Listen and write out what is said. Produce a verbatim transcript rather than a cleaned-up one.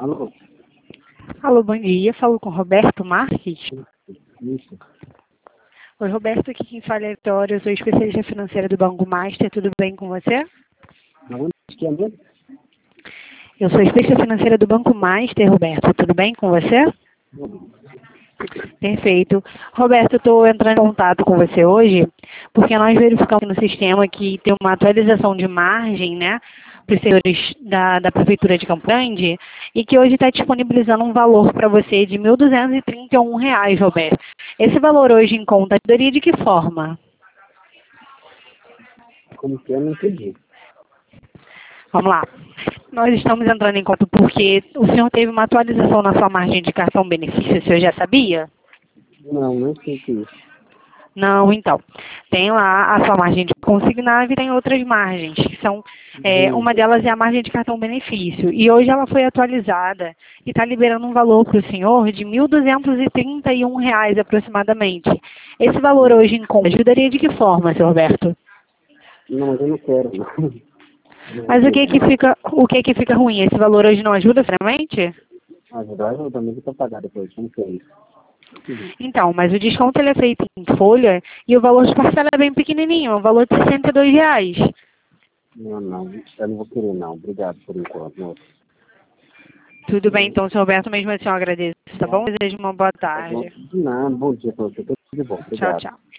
Alô? Alô, bom dia. Falo com Roberto Marques. Isso. Oi, Roberto. Aqui quem fala é Vitória. Eu sou especialista financeira do Banco Master. Tudo bem com você? Aonde que é mesmo? Eu sou especialista financeira do Banco Master, Roberto. Tudo bem com você? Perfeito. Roberto, eu estou entrando em contato com você hoje porque nós verificamos no sistema que tem uma atualização de margem, né, para os servidores da, da Prefeitura de Campo Grande e que hoje está disponibilizando um valor para você de mil duzentos e trinta e um reais, Roberto. Esse valor hoje em conta daria de que forma? Como que é? Não entendi. Vamos lá. Nós estamos entrando em conta porque o senhor teve uma atualização na sua margem de cartão benefício, o senhor já sabia? Não, não sei o que é isso. Não, então. Tem lá a sua margem de consignado e tem outras margens, que são, é, Hum. uma delas é a margem de cartão benefício. E hoje ela foi atualizada e está liberando um valor para o senhor de mil duzentos e trinta e um reais aproximadamente. Esse valor hoje em conta ajudaria de que forma, seu Roberto? Não, mas eu não quero, não. Não Mas o que quero, que fica, o que que fica ruim? Esse valor hoje não ajuda, sinceramente? não. Ajudar eu também vou pagar depois. Como que é isso? Então, mas o desconto ele é feito em folha e o valor de parcela é bem pequenininho, o valor de sessenta e dois reais. Não, não. Eu não vou querer, não. Obrigado por enquanto, moço. Tudo bem, então, senhor Roberto, mesmo assim eu agradeço, tá bom? Desejo uma boa Tá bom? tarde. De nada. Bom dia pra você. Tudo de bom. Tchau, Obrigado. tchau.